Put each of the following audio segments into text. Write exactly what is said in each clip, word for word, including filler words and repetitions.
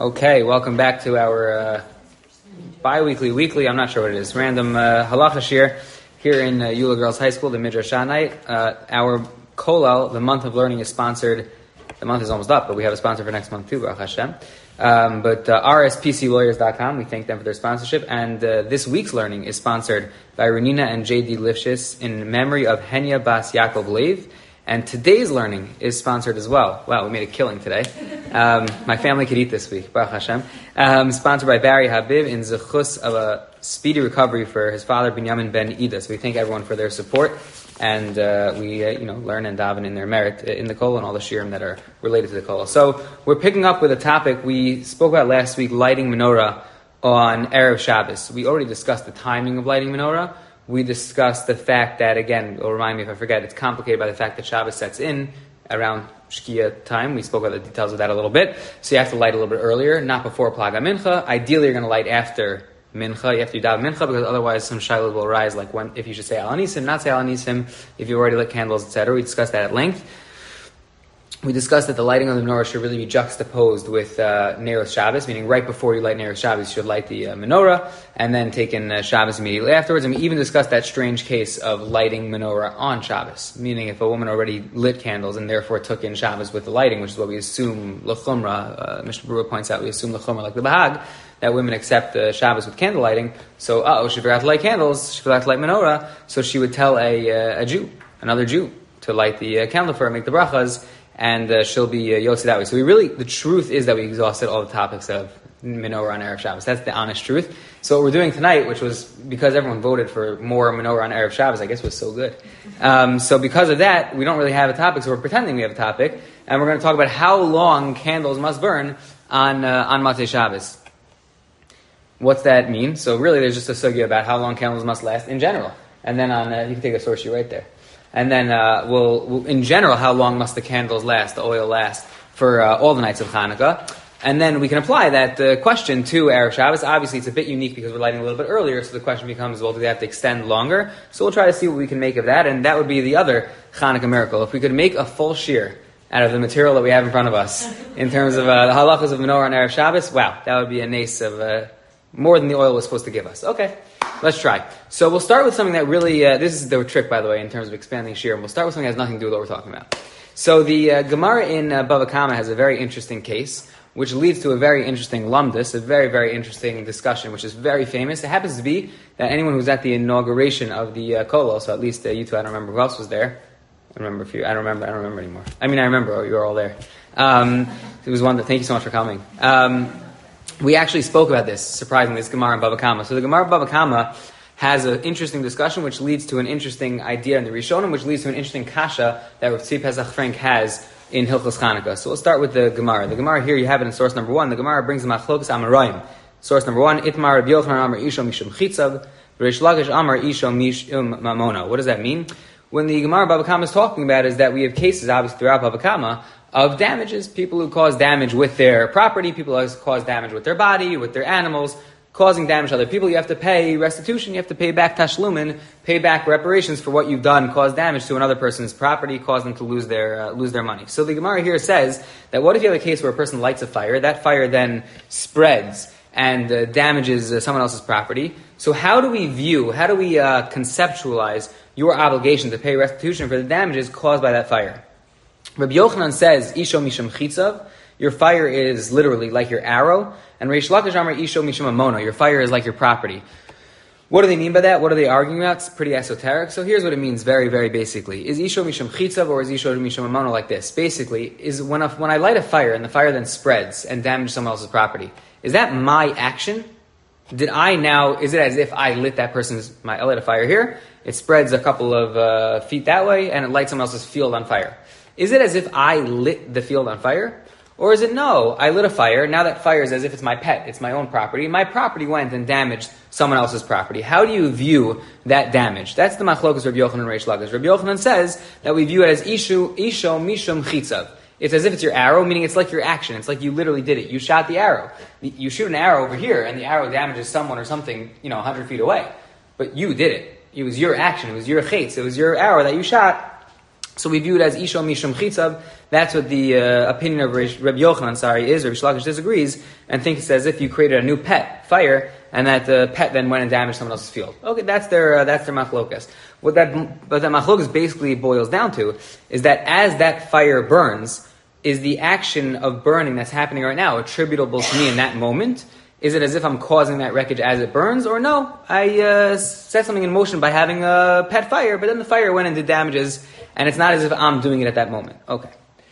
Okay, welcome back to our uh, bi-weekly, weekly, I'm not sure what it is, random uh, halacha shir here in uh, Eula Girls High School, the Midrash Shanite. Uh, our Kolal, the month of learning, is sponsored. The month is almost up, but we have a sponsor for next month too, Baruch Hashem. Um, but uh, R S P C lawyers dot com, we thank them for their sponsorship. And uh, this week's learning is sponsored by Renina and J D Lifshitz in memory of Henya Bas Yaakov Lev. And today's learning is sponsored as well. Wow, we made a killing today. Um, my family could eat this week, Baruch Hashem. Um, sponsored by Barry Habib in Zechus of a speedy recovery for his father, Binyamin Ben Ida. So we thank everyone for their support. And uh, we, uh, you know, learn and daven in their merit in the kol and all the shirim that are related to the kol. So we're picking up with a topic we spoke about last week, lighting menorah on Erev Shabbos. We already discussed the timing of lighting menorah. We discussed the fact that, again, it'll remind me if I forget, it's complicated by the fact that Shabbos sets in around Shkia time. We spoke about the details of that a little bit. So you have to light a little bit earlier, not before Plaga Mincha. Ideally, you're going to light after Mincha. You have to do Dav Mincha because otherwise some shiloh will arise, like when if you should say Al Anisim, not say Al Anisim, if you already lit candles, et cetera. We discussed that at length. We discussed that the lighting of the menorah should really be juxtaposed with uh, Neros Shabbos, meaning right before you light Neros Shabbos, you should light the uh, menorah, and then take in uh, Shabbos immediately afterwards. And we even discussed that strange case of lighting menorah on Shabbos, meaning if a woman already lit candles and therefore took in Shabbos with the lighting, which is what we assume l'chumra, uh, Mishnah Berurah points out, we assume l'chumra like the Bahag, that women accept uh, Shabbos with candle lighting. So, uh-oh, she forgot to light candles, she forgot to light menorah, so she would tell a, uh, a Jew, another Jew, to light the uh, candle for her, make the brachas, and uh, she'll be uh, yotze that way. So we really, the truth is that we exhausted all the topics of menorah on Erev Shabbos. That's the honest truth. So what we're doing tonight, which was because everyone voted for more menorah on Erev Shabbos, I guess was so good. Um, so because of that, we don't really have a topic, so we're pretending we have a topic, and we're going to talk about how long candles must burn on uh, on Motzei Shabbos. What's that mean? So really there's just a sugya about how long candles must last in general. And then on, uh, you can take a source sheet right there. And then, uh, we'll, we'll, in general, how long must the candles last, the oil last, for uh, all the nights of Hanukkah? And then we can apply that uh, question to Erev Shabbos. Obviously, it's a bit unique because we're lighting a little bit earlier, so the question becomes, well, do they have to extend longer? So we'll try to see what we can make of that, and that would be the other Hanukkah miracle. If we could make a full shear out of the material that we have in front of us, in terms of uh, the halachas of menorah on Erev Shabbos, wow, that would be a nace of uh, more than the oil was supposed to give us. Okay. Let's try. So we'll start with something that really, uh, this is the trick, by the way, in terms of expanding shir, and we'll start with something that has nothing to do with what we're talking about. So the uh, Gemara in uh, Bava Kama has a very interesting case, which leads to a very interesting lumdus, a very, very interesting discussion, which is very famous. It happens to be that anyone who's at the inauguration of the uh, Kolel, so at least uh, you two, I don't remember who else was there. I remember a few. I don't remember. I don't remember anymore. I mean, I remember. You were all there. Um, it was one that, thank you so much for coming. Um, We actually spoke about this, surprisingly, this Gemara in Bava Kama. So the Gemara in Bava Kama has an interesting discussion, which leads to an interesting idea in the Rishonim, which leads to an interesting kasha that Rav Tzvi Pesach Frank has in Hilchos Chanukah. So we'll start with the Gemara. The Gemara here, you have it in source number one. The Gemara brings the Machlokas Amoraim. Source number one, Itmar Rabbi Yochanan Amar Isho Mishum Chitzav, Reish Lakish Amar Isho Mishum Mamona. What does that mean? When the Gemara Bava Kama is talking about is that we have cases, obviously, throughout Bava Kama, of damages, people who cause damage with their property, people who cause damage with their body, with their animals, causing damage to other people. You have to pay restitution, you have to pay back tashlumin, pay back reparations for what you've done, caused damage to another person's property, caused them to lose their uh, lose their money. So the Gemara here says that what if you have a case where a person lights a fire, that fire then spreads and uh, damages uh, someone else's property. So how do we view, how do we uh, conceptualize your obligation to pay restitution for the damages caused by that fire? Rabbi Yochanan says, Isho Misham Chitzav, your fire is literally like your arrow, and Reish Lakish Amar Isho Misham Amono, your fire is like your property. What do they mean by that? What are they arguing about? It's pretty esoteric. So here's what it means very, very basically. Is Isho Misham Chitzav or is Isho Misham Amono like this? Basically, is when, a, when I light a fire and the fire then spreads and damages someone else's property, is that my action? Did I now, is it as if I lit that person's, my, I lit a fire here, it spreads a couple of uh, feet that way, and it lights someone else's field on fire. Is it as if I lit the field on fire? Or is it no, I lit a fire, now that fire is as if it's my pet, it's my own property, my property went and damaged someone else's property. How do you view that damage? That's the machlokas Rabbi Yochanan and Reish Lakish. Rabbi Yochanan says that we view it as ishu, isho mishum chitzav. It's as if it's your arrow, meaning it's like your action. It's like you literally did it. You shot the arrow. You shoot an arrow over here, and the arrow damages someone or something, you know, one hundred feet away. But you did it. It was your action. It was your chitz. It was your arrow that you shot. So we view it as Isho Mishum Chitzav. That's what the uh, opinion of Rabbi Yochanan, sorry, is. Rabbi Shlakish disagrees and thinks it's as if you created a new pet, fire, and that the pet then went and damaged someone else's field. Okay, that's their uh, that's their machlokas. What that what that machlokas basically boils down to is that as that fire burns, is the action of burning that's happening right now attributable to me in that moment? Is it as if I'm causing that wreckage as it burns? Or no, I uh, set something in motion by having a pet fire, but then the fire went and did damages, and it's not as if I'm doing it at that moment. Okay.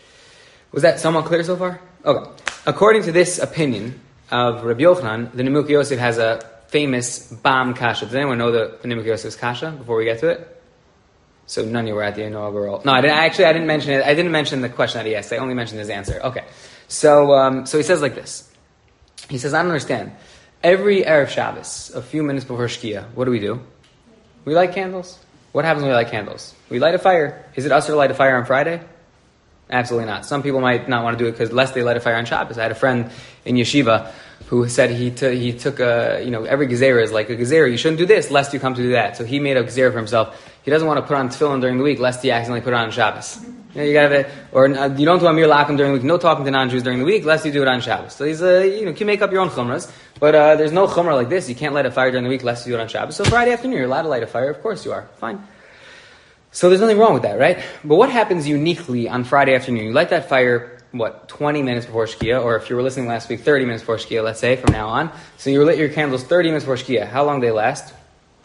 Was that somewhat clear so far? Okay. According to this opinion of Rabbi Yochanan, the Nimukei Yosef has a famous Bam Kasha. Does anyone know the, the Nimukei Yosef's Kasha before we get to it? So none of you were at the inaugural. No, I didn't, actually I didn't mention it. I didn't mention the question that he asked. I only mentioned his answer. Okay. So, um, so he says like this. He says, I don't understand. Every Erev Shabbos, a few minutes before Shkia, what do we do? We light candles. What happens when we light candles? We light a fire. Is it us to light a fire on Friday? Absolutely not. Some people might not want to do it because lest they light a fire on Shabbos. I had a friend in yeshiva who said he t- he took a, you know, every gezerah is like a gezerah. You shouldn't do this lest you come to do that. So he made a gezerah for himself. He doesn't want to put on tefillin during the week lest he accidentally put it on Shabbos. You know, you gotta, or uh, you don't do Amir Lakum during the week. No talking to non-Jews during the week lest you do it on Shabbos. So he's, uh, you know, you can make up your own chumras, but uh, there's no chumrah like this. You can't light a fire during the week lest you do it on Shabbos. So Friday afternoon, you're allowed to light a fire. Of course you are. Fine. So there's nothing wrong with that, right? But what happens uniquely on Friday afternoon? You light that fire, what, twenty minutes before Shkia, or if you were listening last week, thirty minutes before Shkia, let's say, from now on. So you lit your candles thirty minutes before Shkia. How long do they last?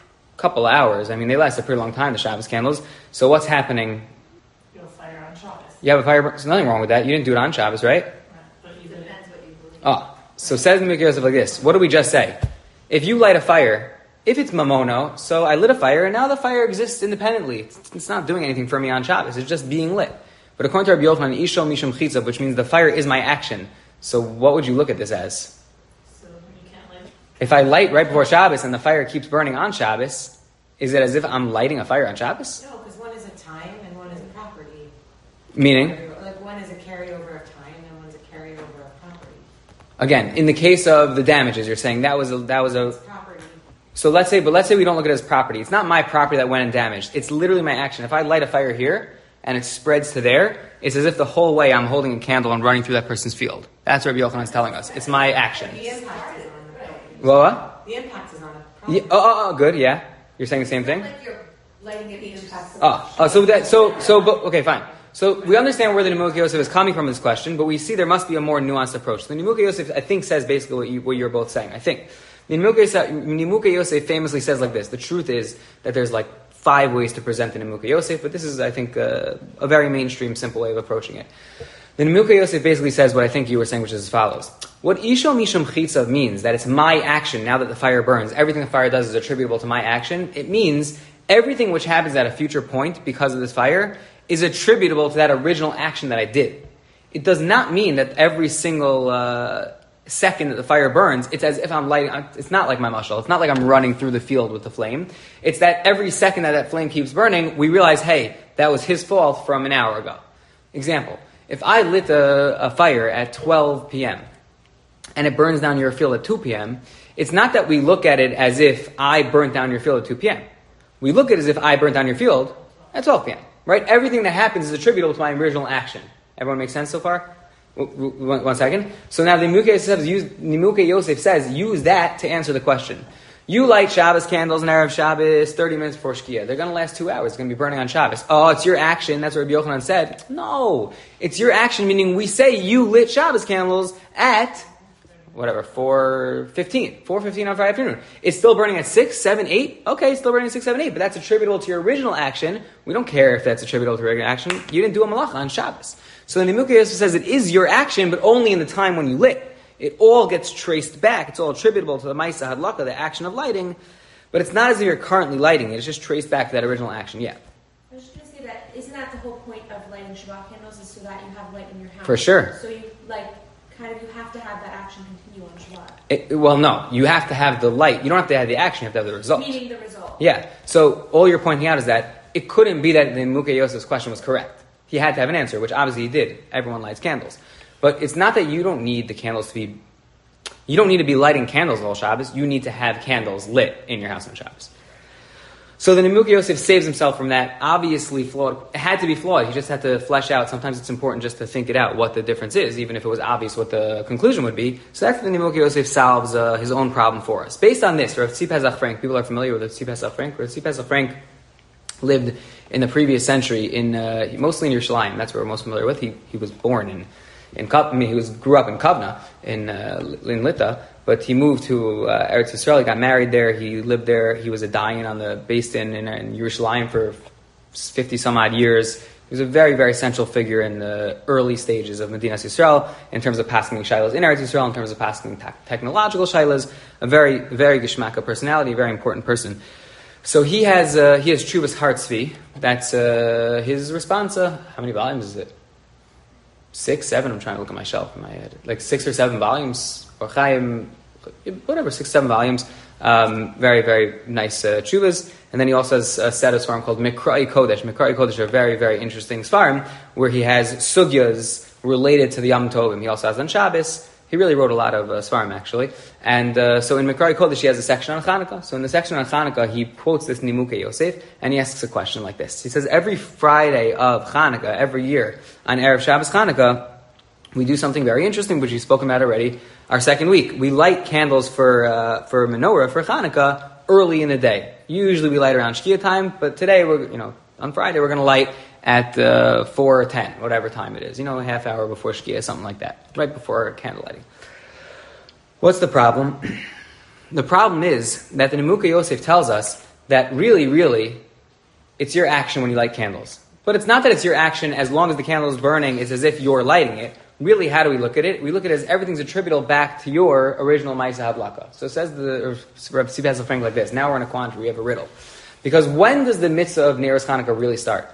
A couple hours. I mean, they last a pretty long time, the Shabbos candles. So what's happening? You have a fire on Shabbos. You have a fire, there's nothing wrong with that. You didn't do it on Shabbos, right? Right. But you depends what you believe. Oh, so says the Nimukei Yosef like this. What do we just say? If you light a fire, if it's mamono, so I lit a fire, and now the fire exists independently. It's, it's not doing anything for me on Shabbos. It's just being lit. But according to Rabbi Yochanan, Isho Mishum Chitzav, which means the fire is my action. So what would you look at this as? So you can't light. If I light right before Shabbos and the fire keeps burning on Shabbos, is it as if I'm lighting a fire on Shabbos? No, because one is a time and one is a property. Meaning? Like one is a carryover of time and one is a carryover of property. Again, in the case of the damages, you're saying that was a, that was a... It's property. So let's say, but let's say we don't look at it as property. It's not my property that went and damaged. It's literally my action. If I light a fire here and it spreads to there, it's as if the whole way I'm holding a candle and running through that person's field. That's what Rabbi Yochanan is telling us. It's my action. The impact is on the property. Well, what? The impact is on the property. Yeah, oh, oh, oh, good, yeah. You're saying the same thing? Like you're lighting it the impact. Oh, oh, so that, so, so, but, okay, fine. So we understand where the Nimukei Yosef is coming from in this question, but we see there must be a more nuanced approach. The Nimukei Yosef, I think, says basically what, you, what you're both saying. I think. The Nimukei Yosef famously says like this. The truth is that there's like five ways to present the Nimukei Yosef, but this is, I think, uh, a very mainstream, simple way of approaching it. The Nimukei Yosef basically says what I think you were saying, which is as follows. What Isho Mishum Chitzav means, that it's my action now that the fire burns, everything the fire does is attributable to my action, it means everything which happens at a future point because of this fire is attributable to that original action that I did. It does not mean that every single uh, second that the fire burns, it's as if I'm lighting, it's not like my mashal, it's not like I'm running through the field with the flame. It's that every second that that flame keeps burning, we realize, hey, that was his fault from an hour ago. Example, if I lit a, a fire at twelve p.m. and it burns down your field at two p.m., it's not that we look at it as if I burnt down your field at two p.m. We look at it as if I burnt down your field at twelve p.m., right? Everything that happens is attributable to my original action. Everyone make sense so far? One, one second. So now the Nimukei Yosef, use, Nimukei Yosef says, use that to answer the question. You light Shabbos candles in Erev Shabbos thirty minutes before Shkia. They're going to last two hours. It's going to be burning on Shabbos. Oh, it's your action. That's what Rabbi Yochanan said. No. It's your action, meaning we say you lit Shabbos candles at, whatever, four fifteen. four fifteen on Friday afternoon. It's still burning at six, seven, eight. Okay, it's still burning at six, seven, eight. But that's attributable to your original action. We don't care if that's attributable to your original action. You didn't do a malacha on Shabbos. So the Nimukei Yosef says it is your action, but only in the time when you lit. It all gets traced back. It's all attributable to the Maisa Hadlaka, the action of lighting, but it's not as if you're currently lighting it. It's just traced back to that original action. Yeah. I was just going to say that, isn't that the whole point of lighting Shabbat candles, is so that you have light in your house? For sure. So you, like, kind of, you have to have that action continue on Shabbat. It, well, no. You have to have the light. You don't have to have the action. You have to have the result. Meaning the result. Yeah. So all you're pointing out is that it couldn't be that the Nimukei Yosef's question was correct. He had to have an answer, which obviously he did. Everyone lights candles. But it's not that you don't need the candles to be... You don't need to be lighting candles all Shabbos. You need to have candles lit in your house on Shabbos. So the Nimukei Yosef saves himself from that obviously flawed. It had to be flawed. He just had to flesh out. Sometimes it's important just to think it out, what the difference is, even if it was obvious what the conclusion would be. So that's the Nimukei Yosef solves uh, his own problem for us. Based on this, Rav Tzvi Pesach Frank, people are familiar with Rav Tzvi Pesach Frank. Rav Tzvi Pesach Frank lived in the previous century, in uh, mostly in Yerushalayim. That's what we're most familiar with. He he was born in in Kav- I mean, he was grew up in Kovna in uh, in Lita, but he moved to uh, Eretz Yisrael. He got married there. He lived there. He was a dayan on the based in, in in Yerushalayim for fifty some odd years. He was a very very central figure in the early stages of Medinas Yisrael in terms of passing shilas in Eretz Yisrael, in terms of passing te- technological shilas. A very very geshmaka personality, a very important person. So he has uh, he has Chuvas Har Tzvi. That's uh, his response. Uh, how many volumes is it? Six, seven. I'm trying to look at my shelf in my head. Like six or seven volumes. Or Chaim, whatever, six, seven volumes. Um, very, very nice uh, Chuvas. And then he also has a set of svarim called Mikrai Kodesh. Mikrai Kodesh are very, very interesting svarim where he has sugyas related to the Yom Tovim. He also has on Shabbos. He really wrote a lot of uh, svarim, actually. And uh, so in Mikrai Kodesh, he has a section on Chanukah. So in the section on Chanukah, he quotes this Nimukei Yosef, and he asks a question like this. He says, every Friday of Chanukah, every year, on Erev Shabbos Chanukah, we do something very interesting, which we've spoken about already, our second week. We light candles for uh, for menorah, for Chanukah, early in the day. Usually we light around Shkia time, but today, we're you know, on Friday, we're going to light at uh, four ten, whatever time it is. You know, a half hour before Shkia, something like that. Right before candle lighting. What's the problem? The problem is that the Nimukei Yosef tells us that really, really, it's your action when you light candles. But it's not that it's your action as long as the candle is burning, it's as if you're lighting it. Really, how do we look at it? We look at it as everything's attributable back to your original Ma'aseh Hadlaka. So it says the Rav Tzvi Pesach Frank like this. Now we're in a quandary, we have a riddle. Because when does the mitzvah of Neiros Chanukah really start?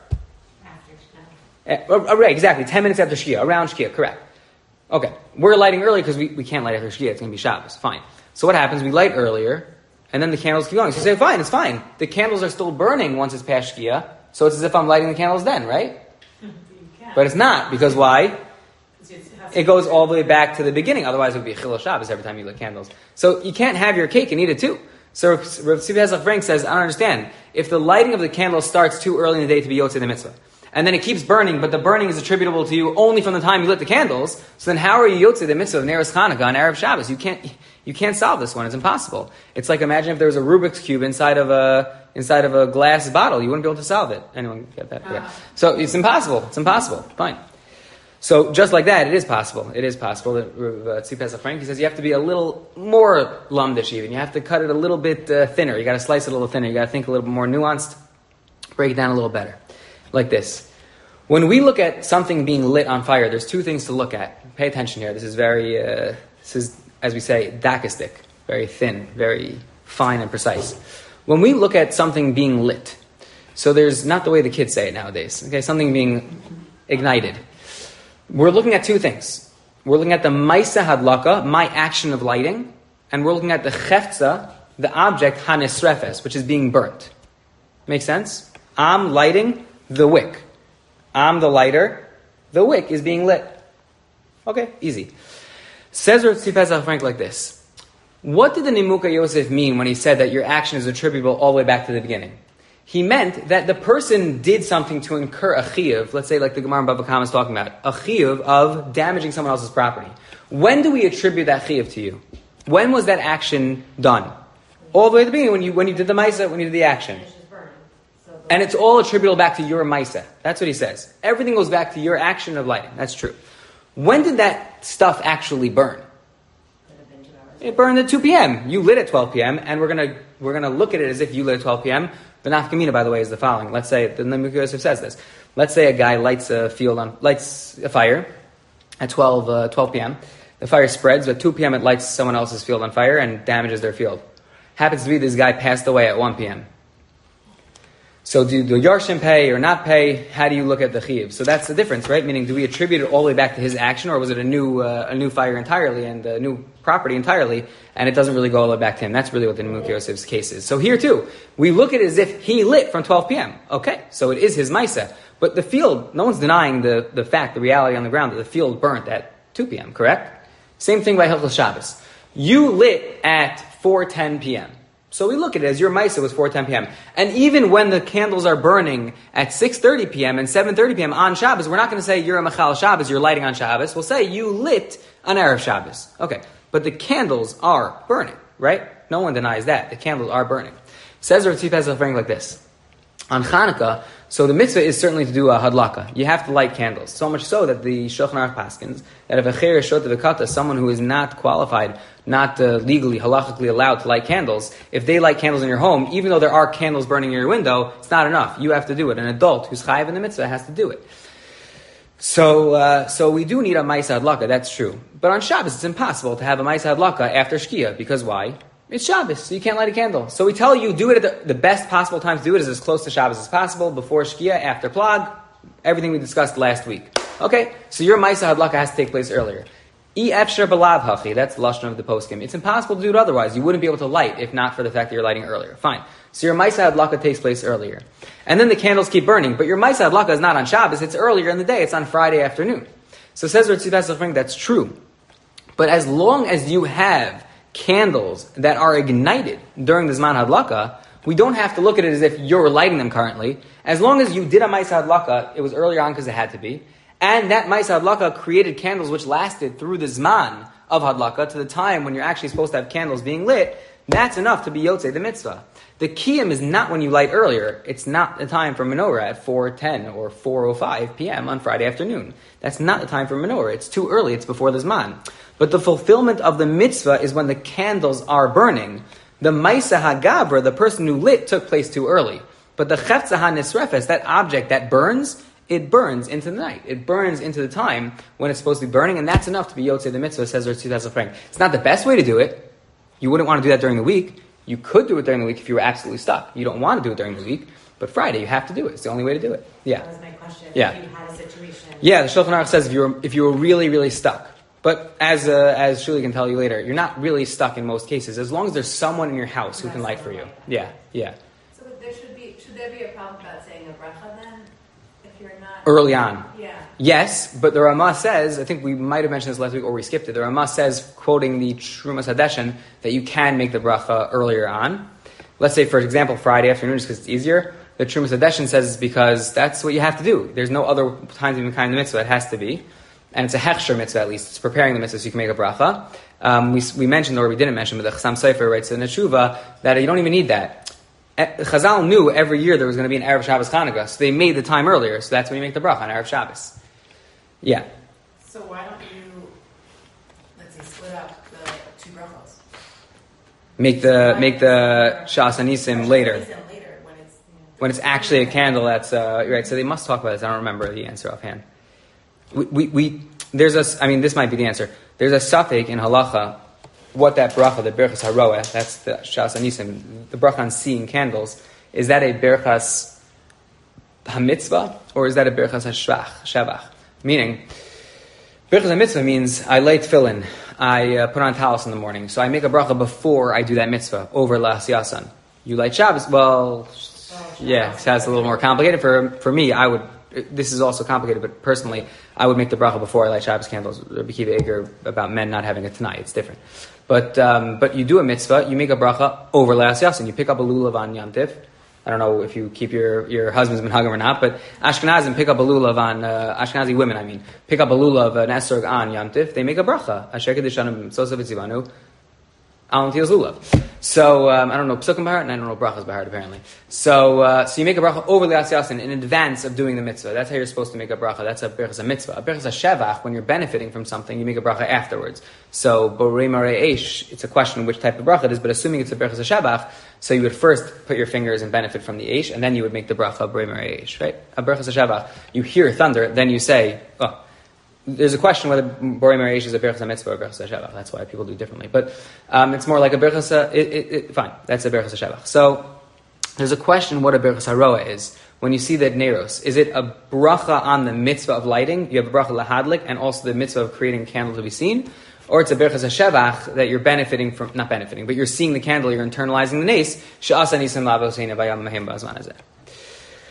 After Uh, uh, right, exactly. Ten minutes after Shkia, around Shkia, correct. Okay, we're lighting early because we, we can't light after Shkia. It's going to be Shabbos. Fine. So what happens? We light earlier, and then the candles keep going. So you say, fine, it's fine. The candles are still burning once it's past Shkia, so it's as if I'm lighting the candles then, right? You can. But it's not, because why? 'Cause it has to It goes all the way back to the beginning. Otherwise, it would be a Chilul Shabbos every time you lit candles. So you can't have your cake and eat it too. So Rav Tzvi Pesach Frank says, I don't understand. If the lighting of the candle starts too early in the day to be Yotzei the mitzvah, and then it keeps burning, but the burning is attributable to you only from the time you lit the candles, so then how are you Yotzei the mitzvah of Neiros Chanukah on Erev Shabbos? You can't, you can't solve this one. It's impossible. It's like, imagine if there was a Rubik's Cube inside of a, inside of a glass bottle. You wouldn't be able to solve it. Anyone get that? Yeah. So it's impossible. It's impossible. Fine. So just like that, it is possible. It is possible. That uh, Tzvi Pesach Frank, he says you have to be a little more lumdish even. You have to cut it a little bit uh, thinner. You got to slice it a little thinner. You got to think a little bit more nuanced. Break it down a little better. Like this. When we look at something being lit on fire, there's two things to look at. Pay attention here. This is very, uh, this is, as we say, dakistic. Very thin, very fine and precise. When we look at something being lit, so there's not the way the kids say it nowadays. Okay, something being ignited. We're looking at two things. We're looking at the Ma'aseh Hadlaka, my action of lighting, and we're looking at the Cheftza, the object Hanesrefes, which is being burnt. Make sense? I'm lighting the wick. I'm the lighter. The wick is being lit. Okay, easy. Says Rav Tzvi Pesach Frank like this. What did the Nimukei Yosef mean when he said that your action is attributable all the way back to the beginning? He meant that the person did something to incur a chiyuv, let's say like the Gemara in Bava Kama is talking about, a chiyuv of damaging someone else's property. When do we attribute that chiyuv to you? When was that action done? All the way at the beginning, when you when you did the ma'aseh, when you did the action. And it's all attributable back to your ma'aseh. That's what he says. Everything goes back to your action of lighting. That's true. When did that stuff actually burn? It burned at two p.m. You lit at twelve p.m. and we're gonna we're gonna look at it as if you lit at twelve p.m. The nafkamina, by the way, is the following. Let's say the Nimukei Yosef says this. Let's say a guy lights a field on lights a fire at twelve p.m. The fire spreads, but at two p.m. it lights someone else's field on fire and damages their field. Happens to be this guy passed away at one p.m. So do the Yarshim pay or not pay? How do you look at the chiyuv? So that's the difference, right? Meaning, do we attribute it all the way back to his action, or was it a new uh, a new fire entirely and a new property entirely, and it doesn't really go all the way back to him? That's really what the Nimukei Yosef's case is. So here too, we look at it as if he lit from twelve p.m. Okay, so it is his ma'aseh. But the field, no one's denying the, the fact, the reality on the ground that the field burnt at two p.m., correct? Same thing by Hilchos Shabbos. You lit at four ten p.m. So we look at it as your Maisa was four ten p.m. And even when the candles are burning at six thirty p.m. and seven thirty p.m. on Shabbos, we're not going to say you're a Machal Shabbos, you're lighting on Shabbos. We'll say you lit on Erev Shabbos. Okay, but the candles are burning, right? No one denies that. The candles are burning. Says Rav Tzvi Pesach Frank like this. On Hanukkah, so the mitzvah is certainly to do a hadlaka. You have to light candles. So much so that the Shulchan Aruch paskins, that if a cher shot v'kata, someone who is not qualified, not uh, legally, halachically allowed to light candles, if they light candles in your home, even though there are candles burning in your window, it's not enough. You have to do it. An adult who's chayiv in the mitzvah has to do it. So, uh, so we do need a ma'isa hadlaka, that's true. But on Shabbos, it's impossible to have a ma'isa hadlaka after Shkia, because why? It's Shabbos, so you can't light a candle. So we tell you, do it at the, the best possible time to do it is as close to Shabbos as possible, before Shkia, after Plag, everything we discussed last week. Okay, so your Maisa Hadlaka has to take place earlier. E Efshar Balav Hachi, that's the Lashon of the poskim. It's impossible to do it otherwise. You wouldn't be able to light if not for the fact that you're lighting earlier. Fine. So your Maisa Hadlaka takes place earlier. And then the candles keep burning, but your Maisa Hadlaka is not on Shabbos, it's earlier in the day, it's on Friday afternoon. So says Rav Tzvi Pesach Frank, that's true. But as long as you have candles that are ignited during the Zman Hadlaka, we don't have to look at it as if you're lighting them currently. As long as you did a Maisa Hadlaka, it was earlier on because it had to be, and that Maisa Hadlaka created candles which lasted through the Zman of Hadlaka to the time when you're actually supposed to have candles being lit, that's enough to be Yotzei the mitzvah. The Kiyam is not when you light earlier. It's not the time for menorah at four ten or four oh five p.m. on Friday afternoon. That's not the time for menorah. It's too early. It's before the Zman. But the fulfillment of the mitzvah is when the candles are burning. The Maisa HaGabra, the person who lit, took place too early. But the Chefza HaNisrefes, that object that burns, it burns into the night. It burns into the time when it's supposed to be burning, and that's enough to be Yotzei the mitzvah, says Rav Tzvi Pesach Frank. It's not the best way to do it. You wouldn't want to do that during the week. You could do it during the week if you were absolutely stuck. You don't want to do it during the week, but Friday you have to do it. It's the only way to do it. Yeah. That was my question. Yeah. If you had a situation. Yeah, the Shulchan Aruch says if you were if you were really really stuck. But as uh, as Shuli can tell you later, you're not really stuck in most cases, as long as there's someone in your house who can light for you. Yeah, yeah. So there should be should there be a problem about saying a bracha then, if you're not Early on. Yeah. Yes, but the Ramah says, I think we might have mentioned this last week or we skipped it, the Ramah says, quoting the Trumas Hadeshen, that you can make the bracha earlier on. Let's say, for example, Friday afternoon, just because it's easier. The Trumas Hadeshen says it's because that's what you have to do. There's no other time to be kind of mitzvah, it has to be. And it's a hechsher mitzvah at least, it's preparing the mitzvah so you can make a bracha. Um, we, we mentioned, or we didn't mention, but the Chassam Sofer writes in the Teshuva that you don't even need that. Chazal knew every year there was going to be an Erev Shabbos Chanukah, so they made the time earlier, so that's when you make the bracha on Erev Shabbos. Yeah. So why don't you, let's say, split up the two brachos? Make the make the Shas Anisim later. later when it's, you know, When it's actually a candle, that's uh, right. So they must talk about this. I don't remember the answer offhand. We, we, we there's a. I mean, this might be the answer. There's a suffix in halacha. What that bracha, the berachas haroeh, that's the Shas Anisim, the bracha on seeing candles. Is that a berachas hamitzvah or is that a berachas hashvach, shavach? Meaning, berachas hamitzvah means I lay tefillin, I uh, put on talis in the morning, so I make a bracha before I do that mitzvah over Las Yasan. You light Shabbos, well, yeah, that's a little more complicated. For for me, I would. This is also complicated, but personally, I would make the bracha before I light Shabbos candles. Rabbi Akiva Eiger about men not having a tanai, it's different. But um, but you do a mitzvah, you make a bracha over Las Yasan. You pick up a lulav on Yom Tiv. I don't know if you keep your, your husband's minhagim or not, but Ashkenazim pick up a lulav on, uh, Ashkenazi women, I mean, pick up a lulav, an esrog on Yom Tif, they make a bracha. Asher kedushanim sosav etzivanu, al netilas lulav. So, um, I don't know psukim b'hart, and I don't know brachas b'hart, apparently. So, uh, so you make a bracha over Las Yasin in advance of doing the mitzvah. That's how you're supposed to make a bracha. That's a berachas a mitzvah. A berachas a shevach, when you're benefiting from something, you make a bracha afterwards. So, borei marei eish, it's a question of which type of bracha it is, but assuming it's a berachas a shevach, so you would first put your fingers and benefit from the eish, and then you would make the bracha borei marei eish, right? A berachas a shevach. You hear thunder, then you say, oh, there's a question whether borei marei eish is a berachas a mitzvah or a berachas a shevach. That's why people do differently. But um, it's more like a berachas a, it, it, it, fine, that's a berachas a shevach. So, there's a question what a berachas haroeh is. When you see that neros, is it a bracha on the mitzvah of lighting? You have a bracha lahadlik, and also the mitzvah of creating a candle to be seen? Or it's a berachas hashevach that you're benefiting from, not benefiting, but you're seeing the candle, you're internalizing the nes. She'asa nisim lavoseina vayam mahim ba'azman hazeh.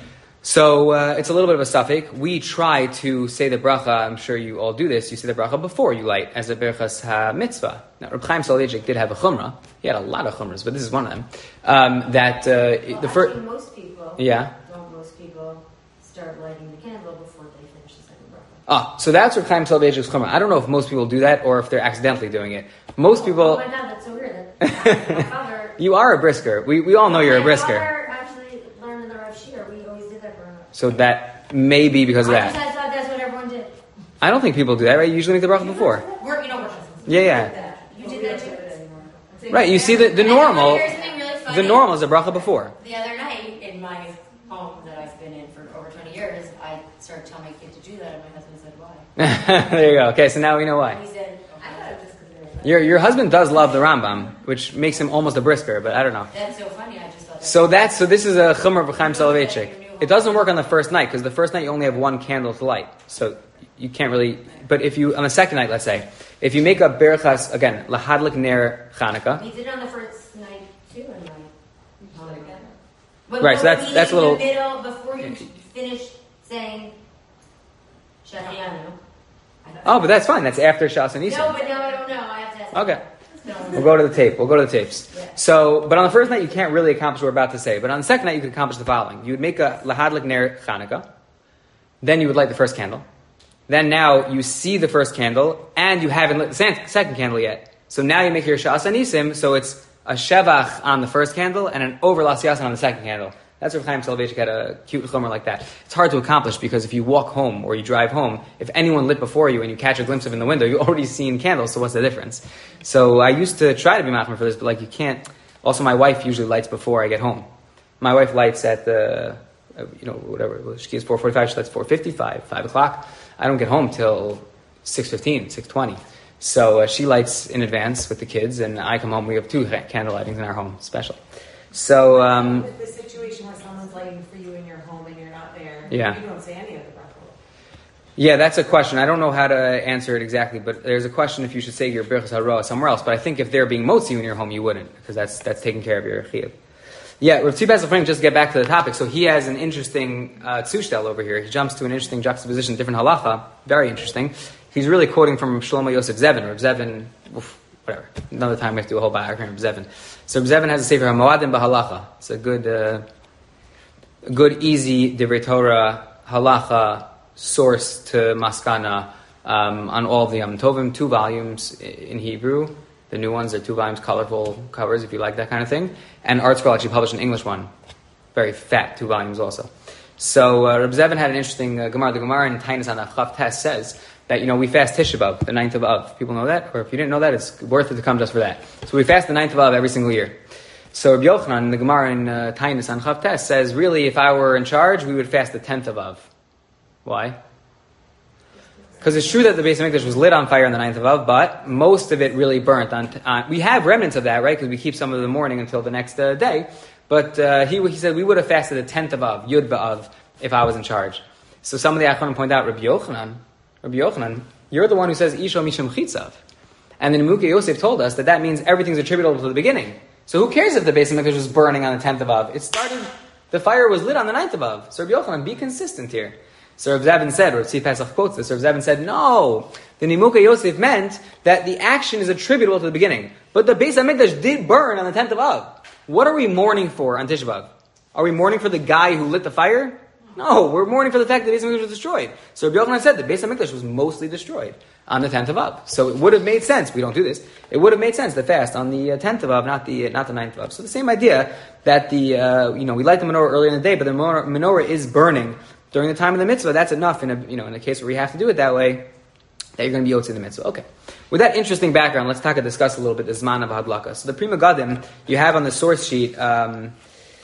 So uh, it's a little bit of a suffix. We try to say the bracha. I'm sure you all do this. You say the bracha before you light as a berachas ha-mitzvah. Now, Reb Chaim Soloveitchik did have a chumrah. He had a lot of chumras, but this is one of them. Um, that uh, Well, the first, actually, most people, yeah. don't most people start lighting the candle before they finish the second bracha? Ah, so that's Reb Chaim Soloveitchik's chumrah. I don't know if most people do that or if they're accidentally doing it. Most people. Oh my God, that's so weird. That, my father. You are a brisker. We we all know you're a My brisker. father actually learned in the Rav Shir. We always did that growing up. So that may be because of I just that. I thought that's what everyone did. I don't think people do that, right? You usually make the bracha before. We're, you know, we're. Yeah, yeah. You did that too? Right. You see the the normal. Here's something really funny. The normal is a bracha before. The other night, in my home that I've been in for over twenty years, I started telling my kid to do that, and my husband said, why? There you go. Okay, so now we know why. He said, I thought it was just because they were. Your your husband does love the Rambam, which makes him almost a brisker, but I don't know. that's so funny, I just thought that. So that's so this is a chumrah of Chaim Soloveitchik. It doesn't work on the first night because the first night you only have one candle to light, so you can't really. But if you on the second night, let's say, if you make a berachas again, lahadlik ner Chanukah. We did it on the first night too, and like. But Right, so what that's- we that's a in little- the middle, before you finish saying, Shachianu. Oh, but that's fine. That's after Shas and No, Nisan. but now I don't know, I have to ask. Okay. No. We'll go to the tape. We'll go to the tapes. Yeah. So, but on the first night, you can't really accomplish what we're about to say. But on the second night, you could accomplish the following. You would make a lahadlik ner Chanukah. Then you would light the first candle. Then now you see the first candle, and you haven't lit the san- second candle yet. So now you make your Shas Anisim, so it's a Shevach on the first candle, and an over Lasiyasan on the second candle. That's where Chaim Soloveitchik had a cute chumrah like that. It's hard to accomplish because if you walk home or you drive home, if anyone lit before you and you catch a glimpse of it in the window, you've already seen candles, so what's the difference? So I used to try to be machmir for this, but like you can't. Also, my wife usually lights before I get home. My wife lights at the, uh, you know, whatever, she gets four forty-five, she lights four fifty-five, five o'clock. I don't get home till six fifteen, six twenty. So uh, she lights in advance with the kids, and I come home, we have two candle lightings in our home, special. So, um, With the situation where someone's lighting for you in your home and you're not there, Yeah. you don't say any of the bracha. yeah, that's a question. I don't know how to answer it exactly, but there's a question if you should say your birchas haroah somewhere else. But I think if they're being motzi in your home, you wouldn't, because that's that's taking care of your chiyuv. Yeah, Rav Tzvi Pesach, just to get back to the topic. So he has an interesting uh, tzushtel over here. He jumps to an interesting juxtaposition, different halacha. Very interesting. He's really quoting from Shlomo Yosef Zevin. Rav Zevin, oof, whatever. Another time we have to do a whole biography of Zevin. So Rav Zevin has a sefer Hamoadim Bahalacha. It's a good, uh, a good, easy Divrei Torah halacha source to Maskana um, on all of the Yom Tovim. Two volumes in Hebrew. The new ones are two volumes, colorful covers, if you like that kind of thing. And Art Scroll actually published an English one. Very fat, two volumes also. So uh, Reb Zevin had an interesting uh, Gemara. The Gemara in Tainis on Chav Tes says that, you know, we fast Tisha B'Av, the ninth of Av. People know that? Or if you didn't know that, it's worth it to come just for that. So we fast the ninth of Av every single year. So Reb Yochanan, the Gemara in uh, Tainis on Chav Tes says, really, if I were in charge, we would fast the tenth of Av. Why? Because it's true that the Beis HaMikdash was lit on fire on the ninth of Av, but most of it really burnt. On, on we have remnants of that, right? Because we keep some of the morning until the next uh, day. But uh, he, he said we would have fasted the tenth of Av, Yud B'Av, if I was in charge. So some of the Acharonim point out, Rabbi Yochanan, Rabbi Yochanan, you're the one who says Isho Misham Chitzav. And then Muke Yosef told us that that means everything's attributable to the beginning. So who cares if the Beis HaMikdash was burning on the tenth of Av? It started, the fire was lit on the ninth of Av. So Rabbi Yochanan, be consistent here. So Rav Zevin said, or Tzvi Pesach quotes this, Rav Zevin said, no, the Nimuka Yosef meant that the action is attributable to the beginning. But the Beis HaMikdash did burn on the tenth of Av. What are we mourning for on Tisha B'Av? Are we mourning for the guy who lit the fire? No, we're mourning for the fact that the Beis HaMikdash was destroyed. So Rabbi Yochanan said the Beis HaMikdash was mostly destroyed on the tenth of Av. So it would have made sense, we don't do this, it would have made sense to fast on the uh, tenth of Av, not the uh, not the ninth of Av. So the same idea that the, uh, you know, we light the menorah earlier in the day, but the menorah, menorah is burning during the time of the mitzvah. That's enough in a, you know, in a case where we have to do it that way, that you're going to be yotze the mitzvah. Okay. With that interesting background, let's talk and discuss a little bit the Zman of Hadlaka. So the Prima Gadim, you have on the source sheet, um,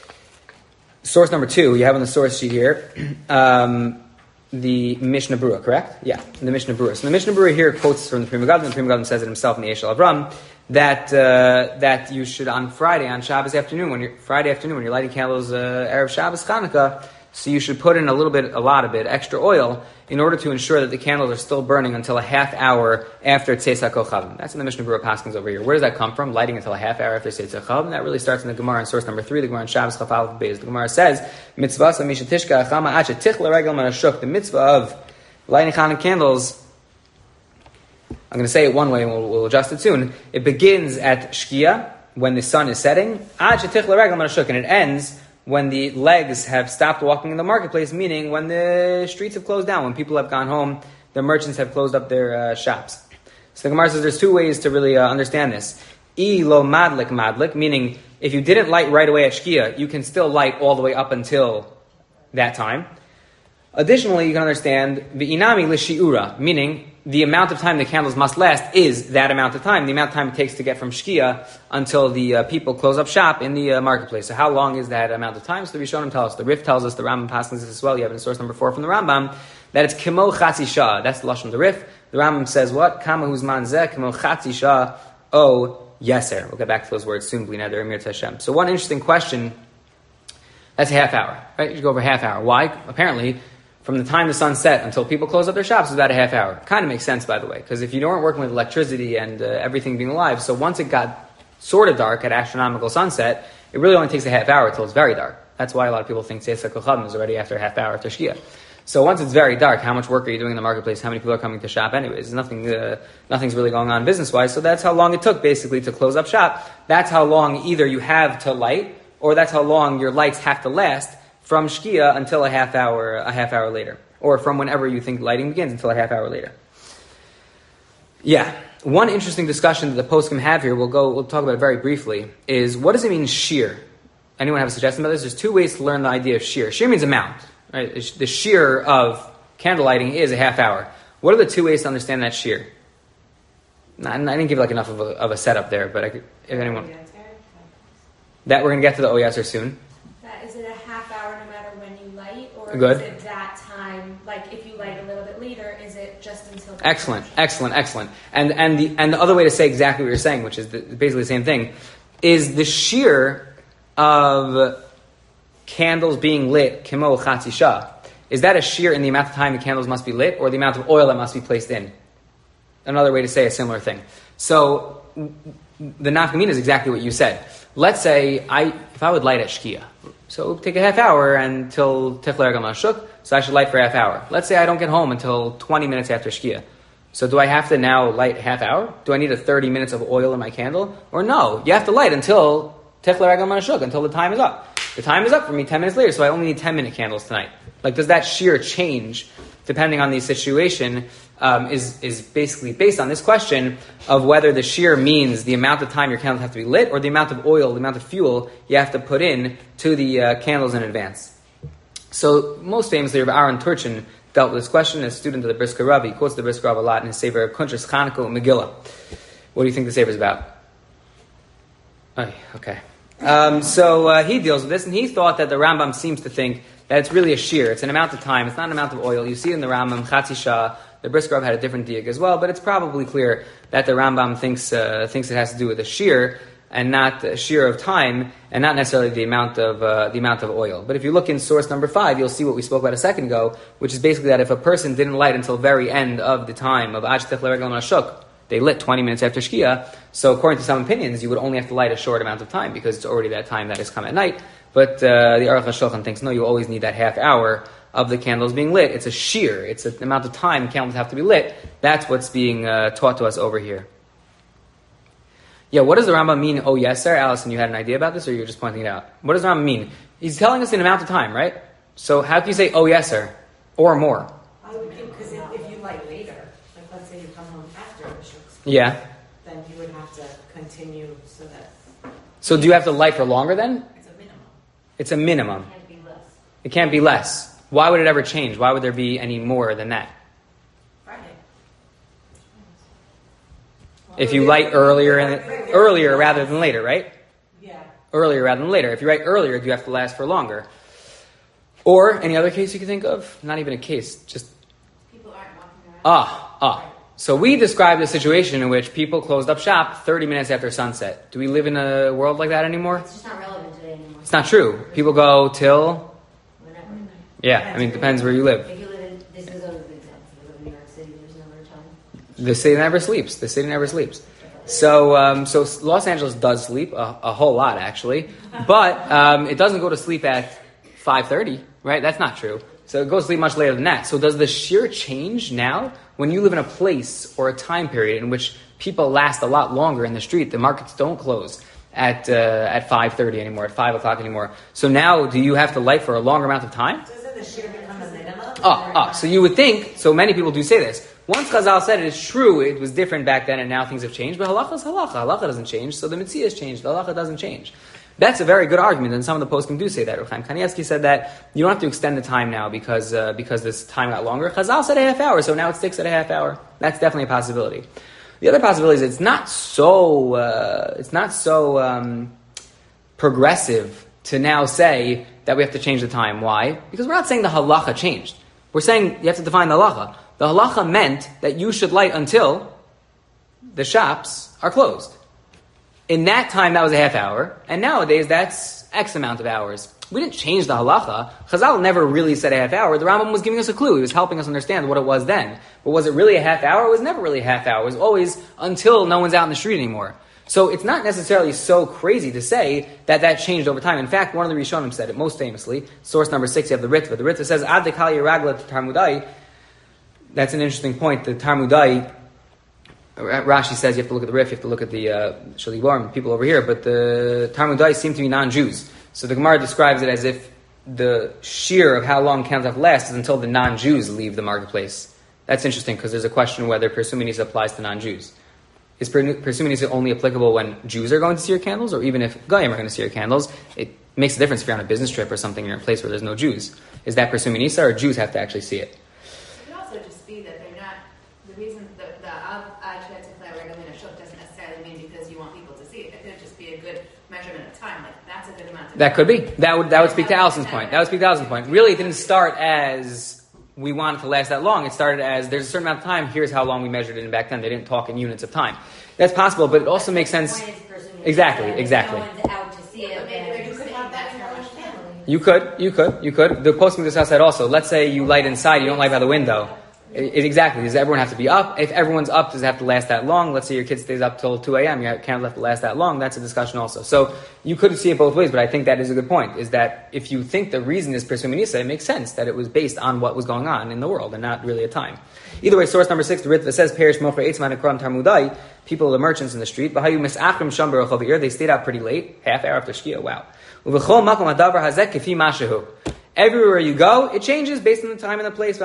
source number two, you have on the source sheet here, um, the Mishnah Berurah, correct? Yeah, the Mishnah Berurah. So the Mishnah Berurah here quotes from the Prima Gadim. The Prima Gadim says it himself in the Eshel Avram, that uh, that you should on Friday, on Shabbos afternoon, when you're Friday afternoon, when you're lighting candles, uh, Erev Shabbos Chanukah, so you should put in a little bit, a lot of it, extra oil, in order to ensure that the candles are still burning until a half hour after Tzeis HaKochavim. That's in the Mishnah Berurah Paskins over here. Where does that come from? Lighting until a half hour after Tzeis HaKochavim. That really starts in the Gemara in source number three, the Gemara in Shabbos Chaf Aleph Beis. The Gemara says, Mitzvah Mishatishka Achama Acha Tichle Regel Manashuk. The mitzvah of lighting Hanukkah candles, I'm going to say it one way and we'll, we'll adjust it soon. It begins at Shkia, when the sun is setting, Acha Tichle Regel Manashuk, and it ends when the legs have stopped walking in the marketplace, meaning when the streets have closed down, when people have gone home, the merchants have closed up their uh, shops. So the Gemara says there's two ways to really uh, understand this. E lo madlik madlik, meaning if you didn't light right away at Shkia, you can still light all the way up until that time. Additionally, you can understand v'inami l'shi'ura, meaning the amount of time the candles must last is that amount of time, the amount of time it takes to get from Shkia until the uh, people close up shop in the uh, marketplace. So how long is that amount of time? So the Rishonim tell us, the Rif tells us, the Rambam passes this as well, you have it in source number four from the Rambam, that it's kimo chatzi shah. That's the Lashon of the Rif. The Rambam says what? Kama huzman zeh kimo chatzi shah o yeser. We'll get back to those words soon, B'nei Emir Tashem. So one interesting question, that's a half hour, right? You should go over a half hour. Why? Apparently, from the time the sun set until people close up their shops is about a half hour. Kind of makes sense, by the way, because if you weren't working with electricity and uh, everything being alive, so once it got sort of dark at astronomical sunset, it really only takes a half hour until it's very dark. That's why a lot of people think Tzeis HaKochavim is already after a half hour after Shkia. So once it's very dark, how much work are you doing in the marketplace? How many people are coming to shop anyways? Nothing, uh, nothing's really going on business-wise, so that's how long it took, basically, to close up shop. That's how long either you have to light, or that's how long your lights have to last from Shkia until a half hour, a half hour later. Or from whenever you think lighting begins until a half hour later. Yeah. One interesting discussion that the poskim have here, we'll go, we'll talk about it very briefly, is what does it mean shear? Anyone have a suggestion about this? There's two ways to learn the idea of shear. Shear means amount, right? The shear of candle lighting is a half hour. What are the two ways to understand that shear? I didn't give like enough of a, of a setup there, but I could, if anyone... That we're going to get to the Oyaser soon. That is it a half hour no matter when you light, or Good. is it that time? Like if you light a little bit later, is it just until? Excellent, excellent, excellent. And and the and the other way to say exactly what you're saying, which is the, basically the same thing, is the shear of candles being lit, kimo chatzi shah. Is that a shear in the amount of time the candles must be lit, or the amount of oil that must be placed in? Another way to say a similar thing. So the nafkamina is exactly what you said. Let's say I, if I would light at Shkia, so it would take a half hour until Tichle Regel Manashuk, so I should light for a half hour. Let's say I don't get home until twenty minutes after Shkia. So do I have to now light a half hour? Do I need a thirty minutes of oil in my candle? Or no, you have to light until Tichle Regel Manashuk, until the time is up. The time is up for me ten minutes later, so I only need ten minute candles tonight. Like, does that shear change depending on the situation? Um, is is basically based on this question of whether the shear means the amount of time your candles have to be lit, or the amount of oil, the amount of fuel you have to put in to the uh, candles in advance. So most famously, Rabbi Aaron Turchin dealt with this question as a student of the Brisker Rav. He quotes the Brisker Rav a lot in his Sefer Kuntres Chanukah Megillah. What do you think the Sefer is about? Oh, okay. Um, so uh, he deals with this, and he thought that the Rambam seems to think that it's really a shear. It's an amount of time. It's not an amount of oil. You see it in the Rambam, Chatzi Shah. The Brisker Rav had a different diag as well, but it's probably clear that the Rambam thinks uh, thinks it has to do with a shear and not a shear of time, and not necessarily the amount of uh, the amount of oil. But if you look in source number five, you'll see what we spoke about a second ago, which is basically that if a person didn't light until the very end of the time of Aj Tichle Regel Manashuk, they lit twenty minutes after Shkia. So according to some opinions, you would only have to light a short amount of time because it's already that time that has come at night. But uh, the Aruch HaShulchan thinks, no, you always need that half hour of the candles being lit. It's a shear. It's the amount of time candles have to be lit. That's what's being uh, taught to us over here. Yeah, what does the Rambam mean? Oh, yes, sir. Allison, you had an idea about this, or you're just pointing it out? What does the Rambam mean? He's telling us an amount of time, right? So how can you say, oh, yes, sir, or more? I would think, because if, if you light later, like let's say you come home after the shuk, Yeah. then you would have to continue so that So do you have to light for longer then? it's a minimum. It's a minimum. Can't be less. It can't be less. Why would it ever change? Why would there be any more than that? Friday. If you light earlier in the, earlier rather than later, right? Yeah. Earlier rather than later. If you write earlier, you have to last for longer. Or any other case you can think of? Not even a case, just People aren't walking around. ah ah. So we described a situation in which people closed up shop thirty minutes after sunset. Do we live in a world like that anymore? It's just not relevant today anymore. It's not true. People go till Whenever. Yeah, I mean, it depends where you live. If you live in, this is always the example. If you live in New York City, there's no other time. The city never sleeps. The city never sleeps. So, um, so Los Angeles does sleep a, a whole lot, actually, but um, it doesn't go to sleep at five thirty, right? That's not true. So it goes to sleep much later than that. So does the shear change now when you live in a place or a time period in which people last a lot longer in the street? The markets don't close at uh, at five thirty anymore, at five o'clock anymore. So now, do you have to light for a longer amount of time? Doesn't the shear become a minimum? Oh, oh, so you would think, so many people do say this. Once Chazal said it, it's true, it was different back then and now things have changed, but halacha is halacha. Halacha doesn't change, so the mitzvah has changed, the halacha doesn't change. That's a very good argument, and some of the poskim do say that. Reb Chaim Kanievsky said that you don't have to extend the time now because uh, because this time got longer. Chazal said a half hour, so now it sticks at a half hour. That's definitely a possibility. The other possibility is it's not so uh, it's not so um, progressive to now say that we have to change the time. Why? Because we're not saying the halacha changed. We're saying you have to define the halacha. The halacha meant that you should light until the shops are closed. In that time, that was a half hour, and nowadays that's X amount of hours. We didn't change the halacha. Chazal never really said a half hour. The Rambam was giving us a clue. He was helping us understand what it was then. But was it really a half hour? It was never really a half hour. It was always until no one's out in the street anymore. So it's not necessarily so crazy to say that that changed over time. In fact, one of the Rishonim said it most famously. Source number six, you have the Ritva. The Ritva says, Ad dekali ragla Tarmudai. That's an interesting point. The Tarmudai, Rashi says you have to look at the Rif, you have to look at the uh, Shalibarm, people over here, but the Tarmudai seem to be non-Jews. So the Gemara describes it as if the shear of how long candles have to last is until the non-Jews leave the marketplace. That's interesting because there's a question whether Persuminisa applies to non-Jews. Is Persuminisa only applicable when Jews are going to see your candles, or even if Goyim are going to see your candles? It makes a difference if you're on a business trip or something, you're in a place where there's no Jews. Is that Persuminisa, or Jews have to actually see it? It could also just be that they're not, the reason that the Ad doesn't necessarily mean because you want people to see it. It could just be a good measurement of time. Like, that's a good amount of time. That could be. That would that would speak to Allison's point. That would speak to Allison's point. Really, it didn't start as we want it to last that long. It started as there's a certain amount of time. Here's how long we measured it in back then. They didn't talk in units of time. That's possible, but it also makes sense. Exactly, exactly. No one's out to see it. Maybe you could have that for much family. You could, you could, you could. The posting this house said also. Let's say you light inside, you don't light by the window. It, it, exactly. Does everyone have to be up? If everyone's up, does it have to last that long? Let's say your kid stays up till two a.m. Your candle have to last that long. That's a discussion also. So you could see it both ways, but I think that is a good point, is that if you think the reason is Persuminisa, it makes sense that it was based on what was going on in the world and not really a time. Either way, source number six, the Ritva says, Perish Mocher Eitzman Akram Tarmudai, people, the merchants in the street, Bahayu Misachrim Shambar Chavir, they stayed out pretty late, half hour after Shkia, wow. Uvechol Makom Adavar Hazek Kifi Mashahu. Everywhere you go, it changes based on the time and the place. The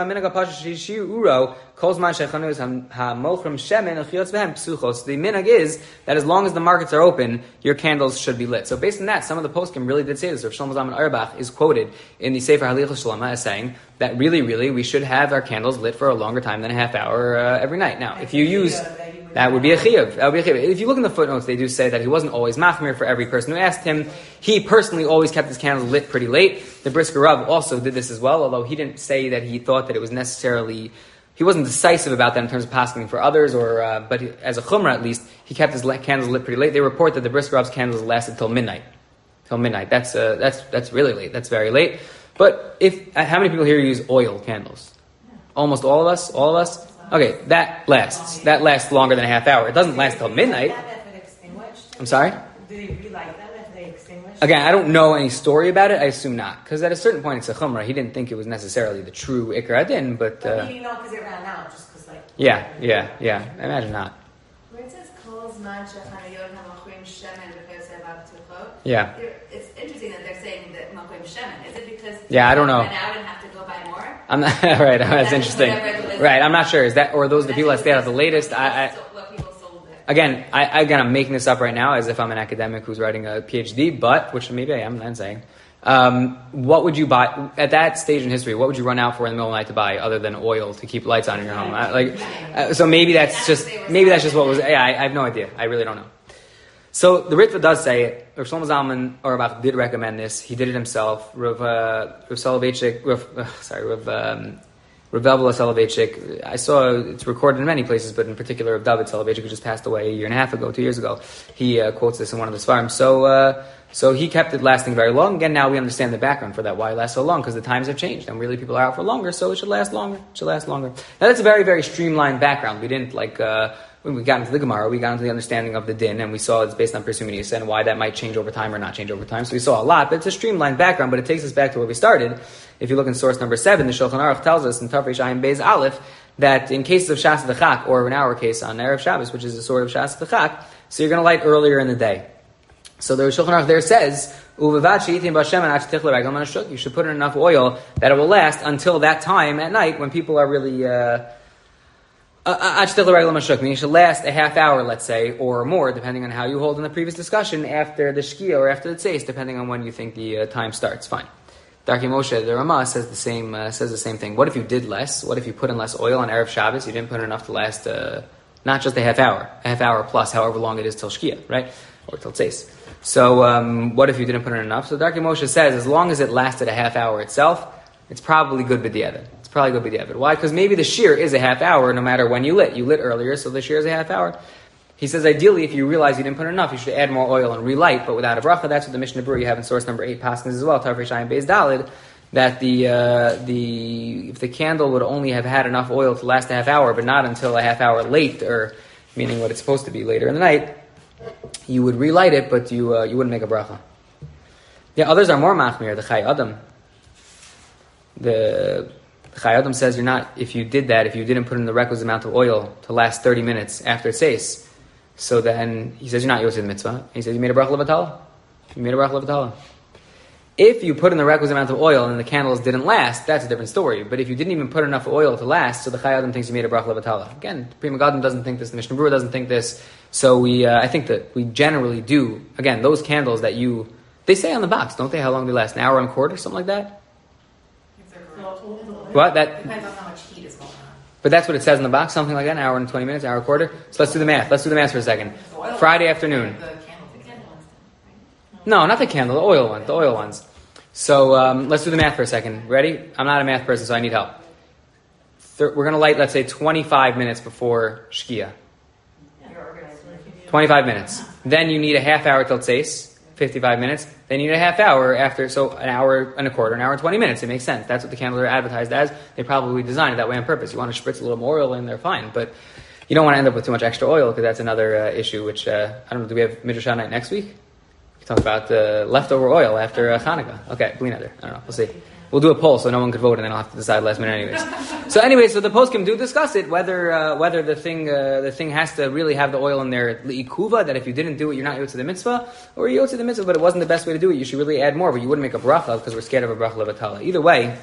minhag is that as long as the markets are open, your candles should be lit. So based on that, some of the poskim really did say this. Rav Shlomo Zalman Auerbach is quoted in the Sefer Halichos Shaloma as saying that really, really, we should have our candles lit for a longer time than a half hour uh, every night. Now, if you use... That would be a chiyuv. That would be a chiyuv. If you look in the footnotes, they do say that he wasn't always machmir for every person who asked him. He personally always kept his candles lit pretty late. The Brisker Rav also did this as well, although he didn't say that he thought that it was necessarily... He wasn't decisive about that in terms of passing for others, or uh, but he, as a chumrah at least, he kept his candles lit pretty late. They report that the Brisker Rav's candles lasted till midnight. Till midnight. That's uh, that's that's really late. That's very late. But if uh, how many people here use oil candles? Almost all of us. All of us. Okay, that lasts. That lasts longer than a half hour. It doesn't last till midnight. I'm sorry? Do they relight them if they extinguish? Again, I don't know any story about it. I assume not. Because at a certain point, it's a chumrah. He didn't think it was necessarily the true ikar adin, but... Uh, Maybe not because it ran out, just because like... Yeah, yeah, yeah. I imagine not. Where it says, Kol Zman Shechanayot HaMachrim Shemen B'Chesed B'Tuchot, Yeah. it's interesting that they're saying that Machrim Shemen. Is it because Yeah, I don't know. they went out and have to go buy more? I'm not... right, that's That's interesting. whatever the- Right, I'm not sure. Is that... Or those the people that stay out the latest? I... I What people sold it. Again, I, again, I'm making this up right now as if I'm an academic who's writing a PhD, but, which maybe I am, I'm saying. Um, what would you buy, at that stage in history, what would you run out for in the middle of the night to buy other than oil to keep lights on in your home? I, like, uh, so maybe that's just, maybe that's just what was, yeah, I, I have no idea. I really don't know. So the Ritva does say it. Rav Shlomo Zalman Auerbach did recommend this. He did it himself. Rav, uh, Rav Soloveitchik, Rav, uh, sorry, Rav, um, Rav Elvela Soloveitchik, I saw it's recorded in many places, but in particular Rav David Soloveitchik, who just passed away a year and a half ago, two years ago. He uh, quotes this in one of the Svarim. So, uh, So he kept it lasting very long. Again, now we understand the background for that, why it lasts so long, because the times have changed, and really people are out for longer, so it should last longer. It should last longer. Now that's a very, very streamlined background. We didn't like, uh, when we got into the Gemara, we got into the understanding of the din, and we saw it's based on Persuminis and why that might change over time or not change over time. So we saw a lot, but it's a streamlined background, but it takes us back to where we started. If you look in source number seven, the Shulchan Aruch tells us in Tafresh Ayin Beis Aleph, that in cases of Shas D'Chak, or in our case on Erev Shabbos, which is a sort of Shas D'Chak, so you're going to light earlier in the day. So the Shulchan Aruch there says, you should put in enough oil that it will last until that time at night when people are really... Uh, meaning it should last a half hour, let's say, or more, depending on how you hold in the previous discussion, after the Shkia or after the Tzeis, depending on when you think the uh, time starts. Fine. Darkei Moshe, the Ramah, says the same uh, says the same thing. What if you did less? What if you put in less oil on Erev Shabbos? You didn't put enough to last uh, not just a half hour, a half hour plus, however long it is till Shkia, right? Or till Tzeis. So um, what if you didn't put in enough? So Darkei Moshe says, as long as it lasted a half hour itself, it's probably good b'diavad. It's probably good b'diavad. Why? Because maybe the shear is a half hour no matter when you lit. You lit earlier, so the shear is a half hour. He says, ideally, if you realize you didn't put enough, you should add more oil and relight, but without a bracha. That's what the Mishnah Berurah you have in source number eight, Paskins as well, Tafresh Ayin Beis Daled, that the uh, the if the candle would only have had enough oil to last a half hour, but not until a half hour late, or meaning what it's supposed to be later in the night, you would relight it, but you uh, you wouldn't make a bracha. Yeah, others are more machmir. The Chai Adam, the, the Chai Adam says you're not. If you did that, if you didn't put in the requisite amount of oil to last thirty minutes after Tzeis, so then he says you're not yotze the mitzvah. He says you made a bracha levatala. You made a bracha levatala. If you put in the requisite amount of oil and the candles didn't last, that's a different story. But if you didn't even put enough oil to last, so the Chai Adam thinks you made a bracha levatala. Again, Pri Megadim doesn't think this, the Mishnah Berurah doesn't think this. So we, uh, I think that we generally do. Again, those candles that you, they say on the box, don't they? How long they last? An hour and a quarter, something like that. What that Depends on how much heat is going on. But that's what it says in the box, something like that. An hour and twenty minutes, an hour and a quarter. So let's do the math. Let's do the math for a second. Friday afternoon. No, not the candle, the oil one, the oil ones. So um, let's do the math for a second. Ready? I'm not a math person, so I need help. Thir- we're going to light, let's say, twenty-five minutes before Shkia. twenty-five minutes. Then you need a half hour till Tzeis, fifty-five minutes. Then you need a half hour after, so an hour and a quarter, an hour and twenty minutes. It makes sense. That's what the candles are advertised as. They probably designed it that way on purpose. You want to spritz a little more oil in there, fine. But you don't want to end up with too much extra oil, because that's another uh, issue, which, uh, I don't know, do we have Midrash night next week? Talk about uh, leftover oil after uh, Hanukkah. Okay, Bli Neder. I don't know. We'll see. We'll do a poll so no one could vote, and then I'll have to decide last minute, anyways. So, anyway, so the poskim do discuss it whether uh, whether the thing uh, the thing has to really have the oil in there liikuva, that if you didn't do it, you're not yotze the mitzvah, or you're yotze the mitzvah, but it wasn't the best way to do it. You should really add more, but you wouldn't make a bracha because we're scared of a bracha levatala. Either way,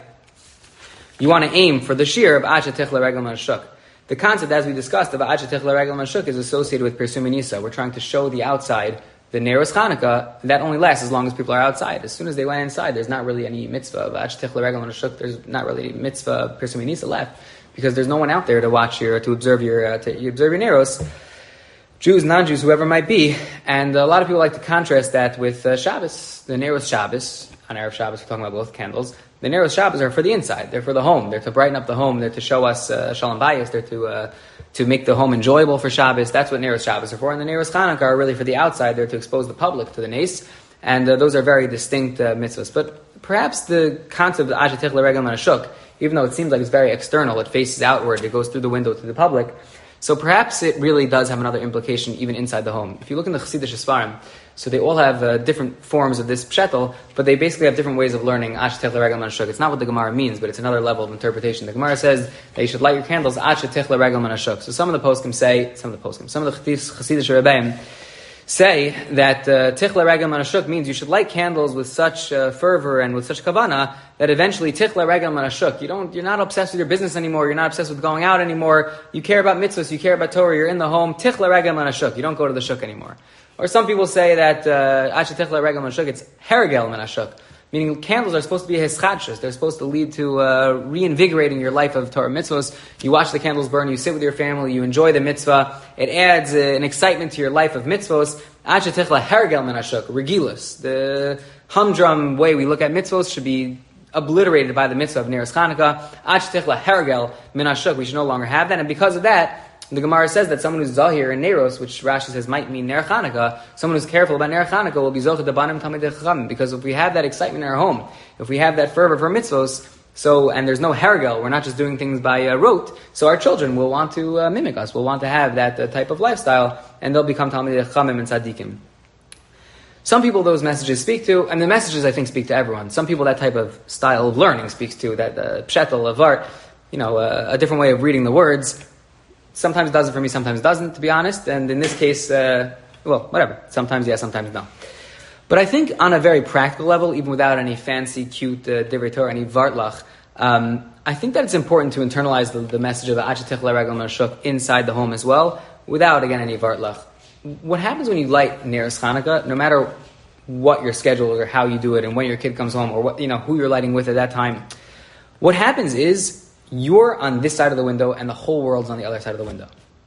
you want to aim for the shear of Acha Tichla Regel Mashuk. The concept, as we discussed, of Acha Tichla Regel Mashuk is associated with Pirsum Nisa. We're trying to show the outside. The Neros Chanukah, that only lasts as long as people are outside. As soon as they went inside, there's not really any mitzvah. There's not really any mitzvah Pirsum Nisa left, because there's no one out there to watch your, to observe your, uh, to observe your Neros. Jews, non-Jews, whoever might be. And a lot of people like to contrast that with uh, Shabbos, the Neros Shabbos. On Erev Shabbos, we're talking about both candles. The Neros Shabbos are for the inside. They're for the home. They're to brighten up the home. They're to show us uh, Shalom Bayis. They're to uh, to make the home enjoyable for Shabbos. That's what Neros Shabbos are for. And the Neros Chanukah are really for the outside. They're to expose the public to the Nes. And uh, those are very distinct uh, mitzvahs. But perhaps the concept of Acha Tichla Regel Mashuk, even though it seems like it's very external, it faces outward, it goes through the window to the public. So perhaps it really does have another implication even inside the home. If you look in the Chassidish Sfarim, so they all have uh, different forms of this pshetel, but they basically have different ways of learning Acha Tichla Regel Mashuk. It's not what the Gemara means, but it's another level of interpretation. The Gemara says that you should light your candles Acha Tichla Regel Mashuk. So some of the poskim say, some of the poskim, some of the Chassidish Rebbeim say that uh, Tichla Regel Mashuk means you should light candles with such uh, fervor and with such kavana that eventually Tichla Regel Mashuk. You don't, you're not obsessed with your business anymore. You're not obsessed with going out anymore. You care about mitzvahs. You care about Torah. You're in the home. Tichla Regel Mashuk. You don't go to the shuk anymore. Or some people say that Acha Tichla Regel Mashuk, it's Hergel Menashuk, meaning candles are supposed to be hischadshus. They're supposed to lead to uh, reinvigorating your life of Torah mitzvahs. You watch the candles burn, you sit with your family, you enjoy the mitzvah. It adds uh, an excitement to your life of mitzvahs. Acha Tichla Hergel Menashuk, regilus. The humdrum way we look at mitzvahs should be obliterated by the mitzvah of Neros Chanukah. Acha Tichla Hergel Menashuk, we should no longer have that. And because of that, The Gemara says that someone who's Zahir and Neros, which Rashi says might mean Ner Chanukah, someone who's careful about Ner Chanukah will be Zocheh Dabanim Talmidei Chachamim, because if we have that excitement in our home, if we have that fervor for mitzvos, so, and there's no hergel, we're not just doing things by uh, rote, so our children will want to uh, mimic us, will want to have that uh, type of lifestyle, and they'll become Talmidei Chachamim and Tzaddikim. Some people those messages speak to, and the messages I think speak to everyone. Some people that type of style of learning speaks to, that uh, pshetel of art, you know, uh, a different way of reading the words. Sometimes does it for me, sometimes doesn't, to be honest. And in this case, uh, well, whatever. Sometimes yes, sometimes no. But I think on a very practical level, even without any fancy, cute uh, divrei Torah, any vartlach, um, I think that it's important to internalize the, the message of the Achetech L'Regel Mashuk inside the home as well, without, again, any vartlach. What happens when you light Neros Chanukah, no matter what your schedule or how you do it and when your kid comes home or what, you know, who you're lighting with at that time, what happens is you're on this side of the window and the whole world's on the other side of the window.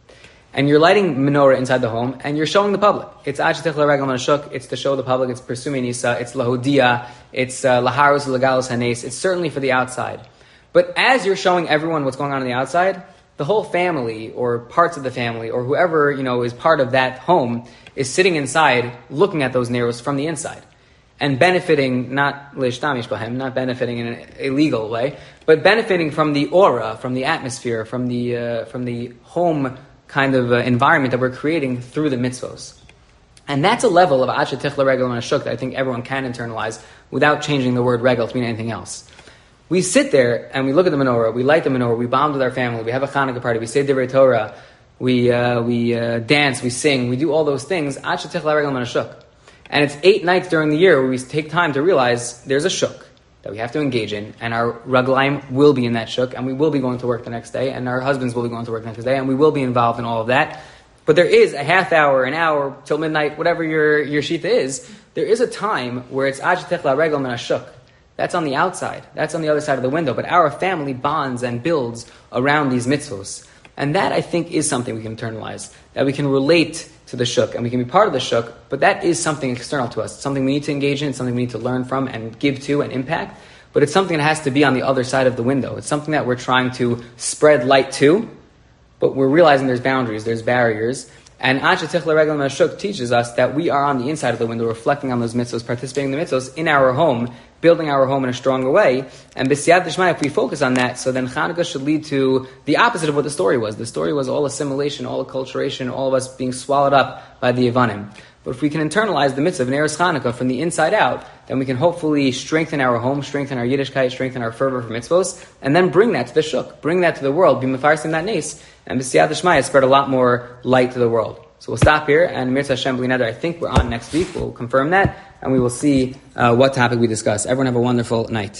And you're lighting menorah inside the home and you're showing the public. It's Achetech L'Regel Mashuk, it's to show the public, it's Persumi Nisa, it's Lahodia, it's uh, Laharus Legalos Hanes, it's certainly for the outside. But as you're showing everyone what's going on on the outside, the whole family or parts of the family or whoever, you know, is part of that home is sitting inside looking at those neros from the inside and benefiting, not leishtamish b'hem, not benefiting in an illegal way, but benefiting from the aura, from the atmosphere, from the uh, from the home kind of uh, environment that we're creating through the mitzvos. And that's a level of Achetech L'Regel Mashuk that I think everyone can internalize without changing the word regel to mean anything else. We sit there and we look at the menorah, we light the menorah, we bond with our family, we have a Chanukah party, we say divrei Torah, we uh, we uh, dance, we sing, we do all those things. Achetech L'Regel Mashuk. And it's eight nights during the year where we take time to realize there's a shuk that we have to engage in, and our raglaim will be in that shuk, and we will be going to work the next day, and our husbands will be going to work the next day, and we will be involved in all of that. But there is a half hour, an hour, till midnight, whatever your, your shita is, there is a time where it's Achetech L'Regel Mashuk. That's on the outside. That's on the other side of the window. But our family bonds and builds around these mitzvos. And that, I think, is something we can internalize. That we can relate to the shuk, and we can be part of the shuk, but that is something external to us. It's something we need to engage in, it's something we need to learn from and give to and impact. But it's something that has to be on the other side of the window. It's something that we're trying to spread light to, but we're realizing there's boundaries, there's barriers. And Achetech L'Regel Mashuk teaches us that we are on the inside of the window, reflecting on those mitzvos, participating in the mitzvos in our home, building our home in a stronger way. And b'siyat d'shmaya, if we focus on that, so then Chanukah should lead to the opposite of what the story was. The story was all assimilation, all acculturation, all of us being swallowed up by the Yevanim. But if we can internalize the mitzvah of Neros Chanukah from the inside out, then we can hopefully strengthen our home, strengthen our Yiddishkeit, strengthen our fervor for mitzvos, and then bring that to the shuk, bring that to the world, be mefarsim that nes, and b'siyat d'shmaya spread a lot more light to the world. So we'll stop here, and Mirza Hashem B'li Neder, I think we're on next week. We'll confirm that, and we will see uh, what topic we discuss. Everyone have a wonderful night.